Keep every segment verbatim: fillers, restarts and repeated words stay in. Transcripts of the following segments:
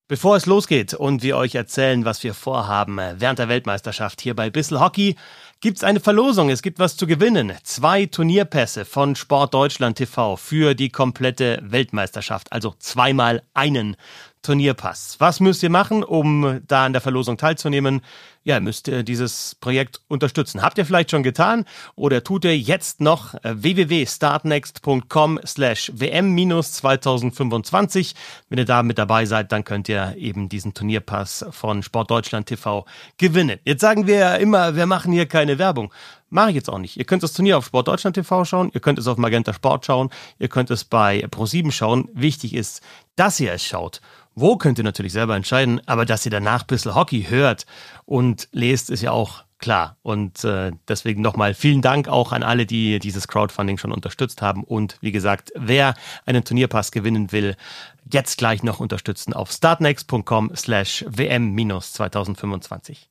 Bevor es losgeht und wir euch erzählen, was wir vorhaben während der Weltmeisterschaft hier bei Bissl Hockey, gibt's eine Verlosung. Es gibt was zu gewinnen. Zwei Turnierpässe von Sport Deutschland T V für die komplette Weltmeisterschaft. Also zweimal einen Turnierpass. Was müsst ihr machen, um da an der Verlosung teilzunehmen? Ja, müsst ihr dieses Projekt unterstützen. Habt ihr vielleicht schon getan oder tut ihr jetzt noch w w w punkt startnext punkt com slash w m zwanzig fünfundzwanzig. Wenn ihr da mit dabei seid, dann könnt ihr eben diesen Turnierpass von Sport Deutschland T V gewinnen. Jetzt sagen wir ja immer, wir machen hier keine Werbung. Mache ich jetzt auch nicht. Ihr könnt das Turnier auf Sport Deutschland T V schauen, ihr könnt es auf Magenta Sport schauen, ihr könnt es bei ProSieben schauen. Wichtig ist, dass ihr es schaut. Wo könnt ihr natürlich selber entscheiden, aber dass ihr danach Bissl Hockey hört und lest, ist ja auch klar. Und äh, deswegen nochmal vielen Dank auch an alle, die dieses Crowdfunding schon unterstützt haben. Und wie gesagt, wer einen Turnierpass gewinnen will, jetzt gleich noch unterstützen auf startnext punkt com slash w m zwanzig fünfundzwanzig.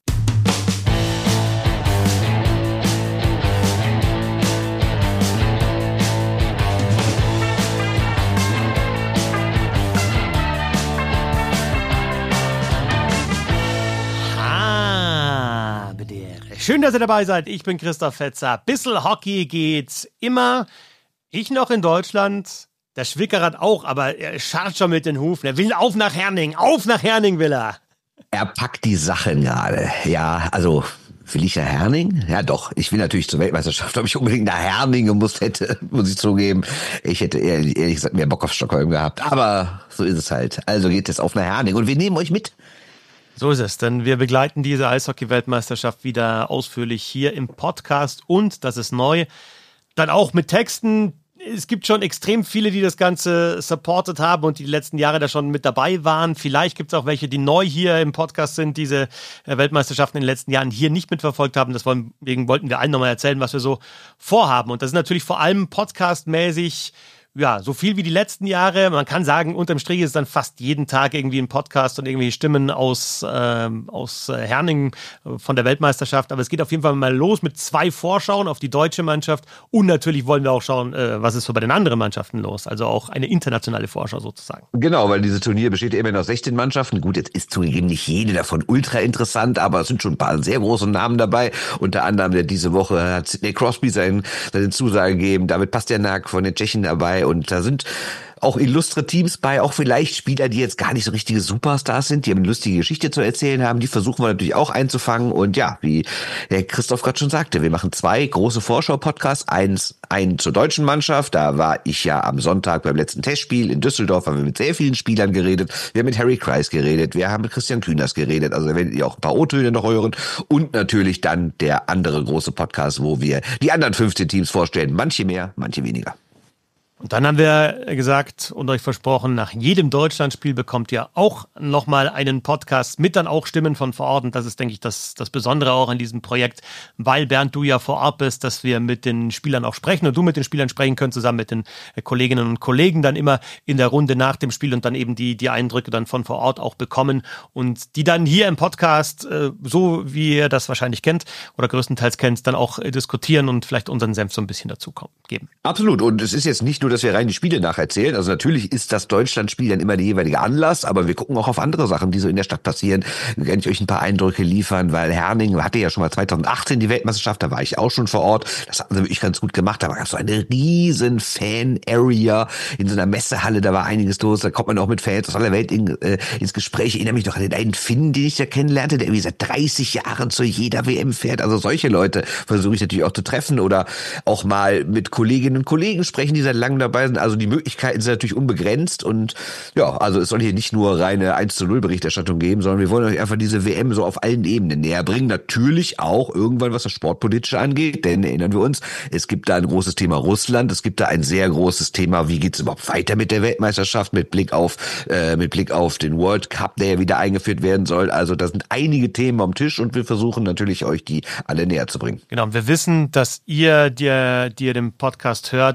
Schön, dass ihr dabei seid. Ich bin Christoph Fetzer. Bissl Hockey geht's immer. Ich noch in Deutschland. Der Schwickerath auch, aber er scharrt schon mit den Hufen. Er will auf nach Herning. Auf nach Herning will er. Er packt die Sachen gerade. Ja, also will ich nach Herning? Ja doch, ich will natürlich zur Weltmeisterschaft. Ob ich unbedingt nach Herning gemusst hätte, muss ich zugeben. Ich hätte ehrlich, ehrlich gesagt mehr Bock auf Stockholm gehabt. Aber so ist es halt. Also geht es auf nach Herning und wir nehmen euch mit. So ist es, denn wir begleiten diese Eishockey-Weltmeisterschaft wieder ausführlich hier im Podcast und, das ist neu, dann auch mit Texten. Es gibt schon extrem viele, die das Ganze supported haben und die, die letzten Jahre da schon mit dabei waren. Vielleicht gibt es auch welche, die neu hier im Podcast sind, diese Weltmeisterschaften in den letzten Jahren hier nicht mitverfolgt haben. Deswegen wollten wir allen nochmal erzählen, was wir so vorhaben. Und das ist natürlich vor allem podcastmäßig, ja, so viel wie die letzten Jahre. Man kann sagen, unterm Strich ist dann fast jeden Tag irgendwie ein Podcast und irgendwie Stimmen aus, ähm, aus Herning von der Weltmeisterschaft. Aber es geht auf jeden Fall mal los mit zwei Vorschauen auf die deutsche Mannschaft. Und natürlich wollen wir auch schauen, äh, was ist so bei den anderen Mannschaften los. Also auch eine internationale Vorschau sozusagen. Genau, weil dieses Turnier besteht ja immerhin aus sechzehn Mannschaften. Gut, jetzt ist zugegeben nicht jede davon ultra interessant, aber es sind schon ein paar sehr große Namen dabei. Unter anderem der diese Woche hat Sidney Crosby seine, seine Zusage gegeben. David Pasternak von den Tschechen dabei. Und da sind auch illustre Teams bei, auch vielleicht Spieler, die jetzt gar nicht so richtige Superstars sind, die eine lustige Geschichte zu erzählen haben. Die versuchen wir natürlich auch einzufangen. Und ja, wie der Christoph gerade schon sagte, wir machen zwei große Vorschau-Podcasts. Eins, einen zur deutschen Mannschaft. Da war ich ja am Sonntag beim letzten Testspiel in Düsseldorf, haben wir mit sehr vielen Spielern geredet. Wir haben mit Harry Kreis geredet. Wir haben mit Christian Kühners geredet. Also da werdet ihr auch ein paar O-Töne noch hören. Und natürlich dann der andere große Podcast, wo wir die anderen fünfzehn Teams vorstellen. Manche mehr, manche weniger. Und dann haben wir gesagt und euch versprochen, nach jedem Deutschlandspiel bekommt ihr auch nochmal einen Podcast mit dann auch Stimmen von vor Ort. Und das ist, denke ich, das, das Besondere auch an diesem Projekt, weil, Bernd, du ja vor Ort bist, dass wir mit den Spielern auch sprechen und du mit den Spielern sprechen könnt, zusammen mit den Kolleginnen und Kollegen dann immer in der Runde nach dem Spiel und dann eben die, die Eindrücke dann von vor Ort auch bekommen und die dann hier im Podcast, so wie ihr das wahrscheinlich kennt oder größtenteils kennt, dann auch diskutieren und vielleicht unseren Senf so ein bisschen dazu geben. Absolut. Und es ist jetzt nicht nur, dass wir rein die Spiele nacherzählen. Also natürlich ist das Deutschlandspiel dann immer der jeweilige Anlass, aber wir gucken auch auf andere Sachen, die so in der Stadt passieren. Da kann ich euch ein paar Eindrücke liefern, weil Herning hatte ja schon mal zwanzig achtzehn die Weltmeisterschaft, da war ich auch schon vor Ort. Das hatten sie wirklich ganz gut gemacht. Da war so eine riesen Fan-Area in so einer Messehalle, da war einiges los. Da kommt man auch mit Fans aus aller Welt in, äh, ins Gespräch. Ich erinnere mich noch an den einen Finn, den ich da kennenlernte, der irgendwie seit dreißig Jahren zu jeder W M fährt. Also solche Leute versuche ich natürlich auch zu treffen oder auch mal mit Kolleginnen und Kollegen sprechen, die seit langem dabei sind. Also die Möglichkeiten sind natürlich unbegrenzt und ja, also es soll hier nicht nur reine eins zu null Berichterstattung geben, sondern wir wollen euch einfach diese W M so auf allen Ebenen näher bringen. Natürlich auch irgendwann, was das Sportpolitische angeht, denn erinnern wir uns, es gibt da ein großes Thema Russland, es gibt da ein sehr großes Thema, wie geht's überhaupt weiter mit der Weltmeisterschaft, mit Blick auf äh, mit Blick auf den World Cup, der ja wieder eingeführt werden soll. Also da sind einige Themen am Tisch und wir versuchen natürlich, euch die alle näher zu bringen. Genau, wir wissen, dass ihr, die, die ihr den Podcast hört,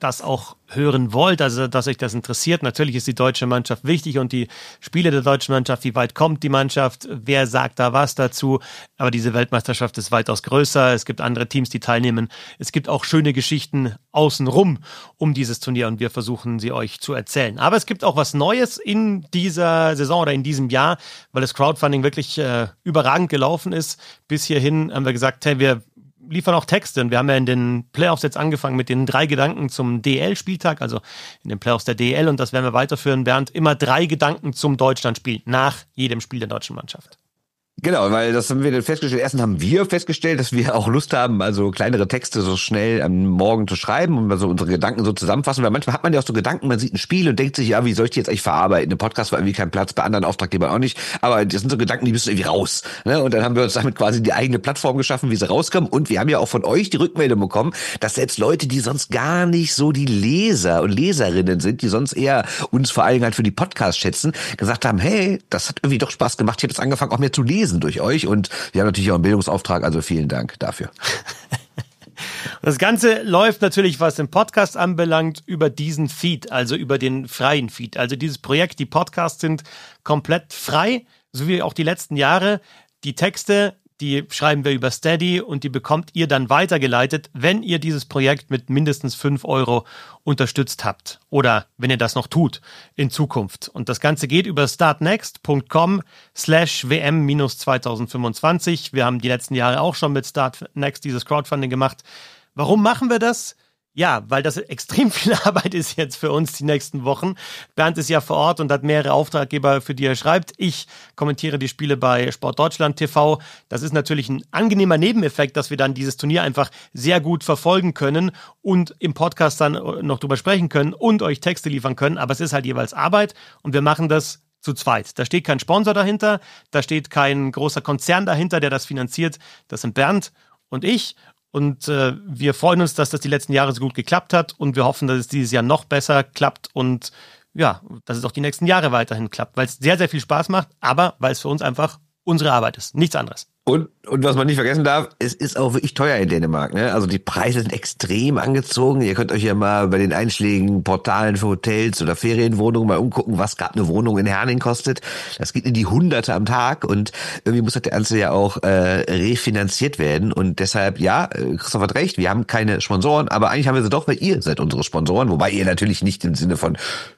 das auch hören wollt, also dass euch das interessiert. Natürlich ist die deutsche Mannschaft wichtig und die Spiele der deutschen Mannschaft, wie weit kommt die Mannschaft, wer sagt da was dazu, aber diese Weltmeisterschaft ist weitaus größer, es gibt andere Teams, die teilnehmen, es gibt auch schöne Geschichten außenrum um dieses Turnier und wir versuchen sie euch zu erzählen. Aber es gibt auch was Neues in dieser Saison oder in diesem Jahr, weil das Crowdfunding wirklich äh, überragend gelaufen ist. Bis hierhin haben wir gesagt, hey, wir liefern auch Texte und wir haben ja in den Playoffs jetzt angefangen mit den drei Gedanken zum D E L-Spieltag, also in den Playoffs der D E L und das werden wir weiterführen, Bernd, immer drei Gedanken zum Deutschlandspiel nach jedem Spiel der deutschen Mannschaft. Genau, weil das haben wir dann festgestellt. Erstens haben wir festgestellt, dass wir auch Lust haben, also kleinere Texte so schnell am Morgen zu schreiben und so unsere Gedanken so zusammenfassen. Weil manchmal hat man ja auch so Gedanken, man sieht ein Spiel und denkt sich, ja, wie soll ich die jetzt eigentlich verarbeiten? Im Podcast war irgendwie kein Platz, bei anderen Auftraggebern auch nicht. Aber das sind so Gedanken, die müssen irgendwie raus. Ne? Und dann haben wir uns damit quasi die eigene Plattform geschaffen, wie sie rauskommen. Und wir haben ja auch von euch die Rückmeldung bekommen, dass selbst Leute, die sonst gar nicht so die Leser und Leserinnen sind, die sonst eher uns vor allen Dingen halt für die Podcasts schätzen, gesagt haben, hey, das hat irgendwie doch Spaß gemacht. Ich habe jetzt angefangen, auch mehr zu lesen durch euch und wir haben natürlich auch einen Bildungsauftrag, also vielen Dank dafür. Das Ganze läuft natürlich, was den Podcast anbelangt, über diesen Feed, also über den freien Feed. Also dieses Projekt, die Podcasts sind komplett frei, so wie auch die letzten Jahre. Die Texte, die schreiben wir über Steady und die bekommt ihr dann weitergeleitet, wenn ihr dieses Projekt mit mindestens fünf Euro unterstützt habt. Oder wenn ihr das noch tut in Zukunft. Und das Ganze geht über startnext.com slash WM minus zweitausendfünfundzwanzig. Wir haben die letzten Jahre auch schon mit Startnext dieses Crowdfunding gemacht. Warum machen wir das? Ja, weil das extrem viel Arbeit ist jetzt für uns die nächsten Wochen. Bernd ist ja vor Ort und hat mehrere Auftraggeber, für die er schreibt. Ich kommentiere die Spiele bei Sport Deutschland T V. Das ist natürlich ein angenehmer Nebeneffekt, dass wir dann dieses Turnier einfach sehr gut verfolgen können und im Podcast dann noch drüber sprechen können und euch Texte liefern können. Aber es ist halt jeweils Arbeit und wir machen das zu zweit. Da steht kein Sponsor dahinter, da steht kein großer Konzern dahinter, der das finanziert. Das sind Bernd und ich. Und äh, wir freuen uns, dass das die letzten Jahre so gut geklappt hat und wir hoffen, dass es dieses Jahr noch besser klappt und ja, dass es auch die nächsten Jahre weiterhin klappt, weil es sehr, sehr viel Spaß macht, aber weil es für uns einfach unsere Arbeit ist, nichts anderes. Und, und was man nicht vergessen darf, es ist auch wirklich teuer in Dänemark, ne? Also die Preise sind extrem angezogen. Ihr könnt euch ja mal bei den einschlägigen Portalen für Hotels oder Ferienwohnungen mal umgucken, was gerade eine Wohnung in Herning kostet. Das geht in die Hunderte am Tag und irgendwie muss das Ganze ja auch äh, refinanziert werden. Und deshalb, ja, Christoph hat recht, wir haben keine Sponsoren, aber eigentlich haben wir sie doch, weil ihr seid unsere Sponsoren, wobei ihr natürlich nicht im Sinne von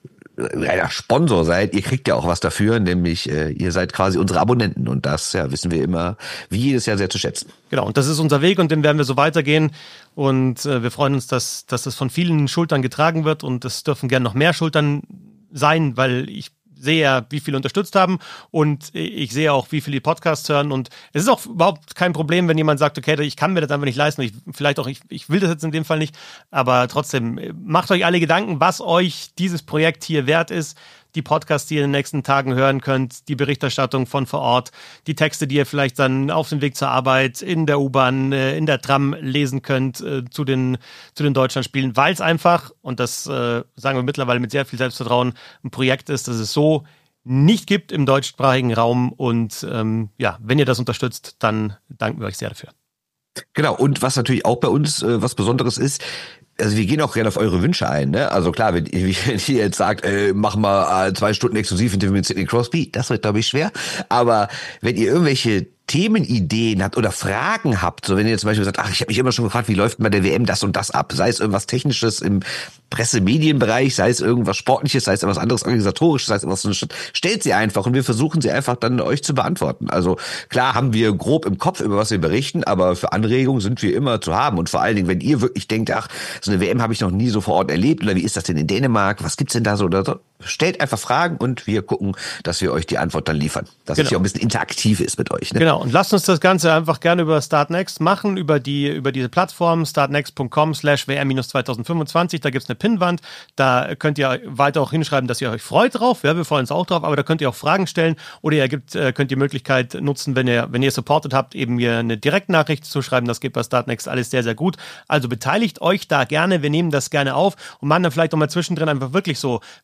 einer Sponsor seid, ihr kriegt ja auch was dafür, nämlich äh, ihr seid quasi unsere Abonnenten und das ja wissen wir immer wie jedes Jahr sehr zu schätzen. Genau, und das ist unser Weg und den werden wir so weitergehen und äh, wir freuen uns, dass, dass das von vielen Schultern getragen wird und es dürfen gerne noch mehr Schultern sein, weil ich sehe ja, wie viele unterstützt haben und ich sehe auch, wie viele die Podcasts hören und es ist auch überhaupt kein Problem, wenn jemand sagt, okay, ich kann mir das einfach nicht leisten, ich, vielleicht auch, ich, ich will das jetzt in dem Fall nicht, aber trotzdem, macht euch alle Gedanken, was euch dieses Projekt hier wert ist, die Podcasts, die ihr in den nächsten Tagen hören könnt, die Berichterstattung von vor Ort, die Texte, die ihr vielleicht dann auf dem Weg zur Arbeit, in der U-Bahn, in der Tram lesen könnt zu den, zu den Deutschlandspielen, weil es einfach, und das äh, sagen wir mittlerweile mit sehr viel Selbstvertrauen, ein Projekt ist, das es so nicht gibt im deutschsprachigen Raum und ähm, ja, wenn ihr das unterstützt, dann danken wir euch sehr dafür. Genau, und was natürlich auch bei uns äh, was Besonderes ist, also wir gehen auch gerne auf eure Wünsche ein, ne? Also klar, wenn ihr, wenn ihr jetzt sagt, äh, mach mal äh, zwei Stunden exklusiv Interview mit Sidney Crosby, das wird, glaube ich, schwer. Aber wenn ihr irgendwelche Themenideen habt oder Fragen habt, so wenn ihr zum Beispiel sagt, ach, ich habe mich immer schon gefragt, wie läuft bei der W M das und das ab, sei es irgendwas Technisches im Presse-Medienbereich, sei es irgendwas Sportliches, sei es irgendwas anderes Organisatorisches, sei es irgendwas, stellt sie einfach und wir versuchen sie einfach dann euch zu beantworten. Also klar haben wir grob im Kopf, über was wir berichten, aber für Anregungen sind wir immer zu haben und vor allen Dingen, wenn ihr wirklich denkt, ach, so eine W M habe ich noch nie so vor Ort erlebt oder wie ist das denn in Dänemark, was gibt's denn da so oder so, stellt einfach Fragen und wir gucken, dass wir euch die Antwort dann liefern. Dass es ja auch ein bisschen interaktiv ist mit euch. Ne? Genau. Und lasst uns das Ganze einfach gerne über Startnext machen, über die über diese Plattform startnext.com slash WM minus zweitausendfünfundzwanzig. Da gibt's eine Pinnwand. Da könnt ihr weiter auch hinschreiben, dass ihr euch freut drauf. Ja, wir freuen uns auch drauf. Aber da könnt ihr auch Fragen stellen oder ihr gibt, könnt die Möglichkeit nutzen, wenn ihr wenn ihr supportet habt, eben mir eine Direktnachricht zu schreiben. Das geht bei Startnext alles sehr, sehr gut. Also beteiligt euch da gerne. Wir nehmen das gerne auf und machen dann vielleicht auch mal zwischendrin einfach wirklich so, wenn die Zeit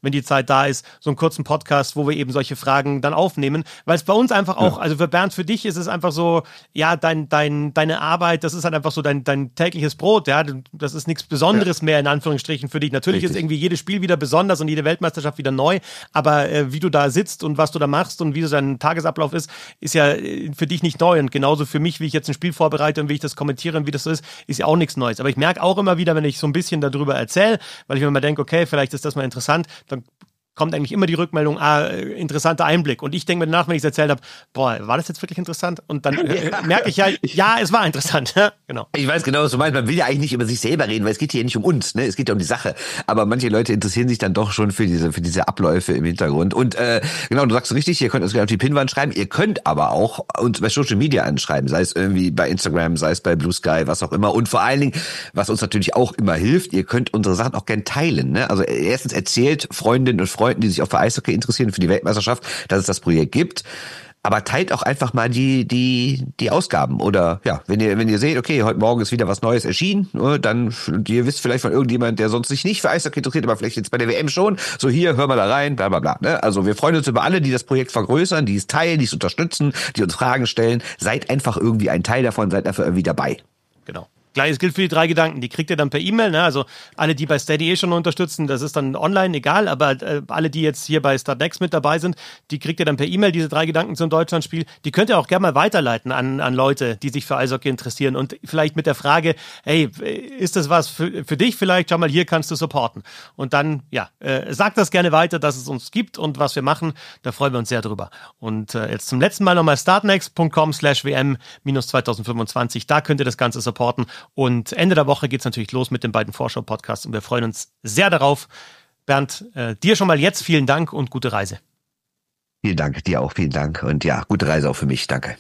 Gelegenheit da ist, so einen kurzen Podcast, wo wir eben solche Fragen dann aufnehmen, weil es bei uns einfach auch, ja. also für Bernd, für dich ist es einfach so, ja, dein, dein, deine Arbeit, das ist halt einfach so dein, dein tägliches Brot, ja, das ist nichts Besonderes ja. mehr in Anführungsstrichen für dich. Natürlich Richtig. Ist irgendwie jedes Spiel wieder besonders und jede Weltmeisterschaft wieder neu, aber äh, wie du da sitzt und was du da machst und wie so dein Tagesablauf ist, ist ja äh, für dich nicht neu und genauso für mich, wie ich jetzt ein Spiel vorbereite und wie ich das kommentiere und wie das so ist, ist ja auch nichts Neues. Aber ich merke auch immer wieder, wenn ich so ein bisschen darüber erzähle, weil ich mir immer denke, okay, vielleicht ist das mal interessant, dann kommt eigentlich immer die Rückmeldung, ah, interessanter Einblick. Und ich denke mir danach, wenn ich es erzählt habe, boah, war das jetzt wirklich interessant? Und dann äh, merke ich ja, ja, es war interessant. Genau. Ich weiß genau, was du meinst. Man will ja eigentlich nicht über sich selber reden, weil es geht hier nicht um uns, ne? Es geht ja um die Sache. Aber manche Leute interessieren sich dann doch schon für diese, für diese Abläufe im Hintergrund. Und äh, genau, du sagst richtig, ihr könnt uns gerne auf die Pinnwand schreiben. Ihr könnt aber auch uns bei Social Media anschreiben, sei es irgendwie bei Instagram, sei es bei Blue Sky, was auch immer. Und vor allen Dingen, was uns natürlich auch immer hilft, ihr könnt unsere Sachen auch gerne teilen, ne? Also erstens erzählt Freundinnen und Freunden, die sich auch für Eishockey interessieren, für die Weltmeisterschaft, dass es das Projekt gibt. Aber teilt auch einfach mal die die die Ausgaben oder ja, wenn ihr wenn ihr seht, okay, heute Morgen ist wieder was Neues erschienen, dann ihr wisst vielleicht von irgendjemand, der sonst sich nicht für Eishockey interessiert, aber vielleicht jetzt bei der W M schon, so hier, hör mal da rein, bla bla bla. Ne? Also wir freuen uns über alle, die das Projekt vergrößern, die es teilen, die es unterstützen, die uns Fragen stellen. Seid einfach irgendwie ein Teil davon, seid dafür irgendwie dabei. Genau. Gleiches gilt für die drei Gedanken, die kriegt ihr dann per E-Mail, ne? Also alle, die bei Steady eh schon unterstützen, das ist dann online, egal, aber äh, alle, die jetzt hier bei Startnext mit dabei sind, die kriegt ihr dann per E-Mail, diese drei Gedanken zum Deutschlandspiel, die könnt ihr auch gerne mal weiterleiten an, an Leute, die sich für Eishockey interessieren und vielleicht mit der Frage, hey, ist das was für, für dich vielleicht, schau mal, hier kannst du supporten und dann, ja, äh, sagt das gerne weiter, dass es uns gibt und was wir machen, da freuen wir uns sehr drüber. Und äh, jetzt zum letzten Mal nochmal startnext.com slash WM minus zweitausendfünfundzwanzig, da könnt ihr das Ganze supporten. Und Ende der Woche geht's natürlich los mit den beiden Vorschau-Podcasts und wir freuen uns sehr darauf. Bernd, äh, dir schon mal jetzt vielen Dank und gute Reise. Vielen Dank, dir auch vielen Dank und ja, gute Reise auch für mich, danke.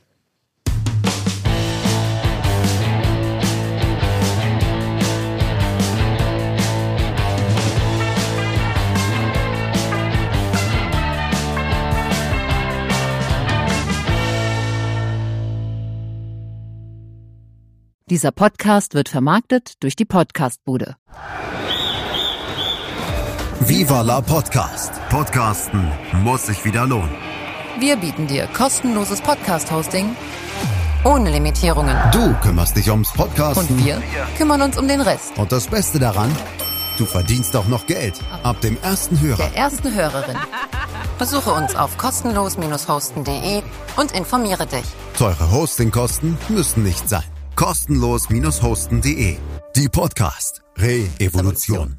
Dieser Podcast wird vermarktet durch die Podcastbude. Viva la Podcast. Podcasten muss sich wieder lohnen. Wir bieten dir kostenloses Podcast-Hosting ohne Limitierungen. Du kümmerst dich ums Podcasten. Und wir kümmern uns um den Rest. Und das Beste daran, du verdienst auch noch Geld. Ab dem ersten Hörer. Der ersten Hörerin. Besuche uns auf kostenlos hosten punkt de und informiere dich. Teure Hostingkosten müssen nicht sein. kostenlos hosten punkt de. Die Podcast Re-Evolution.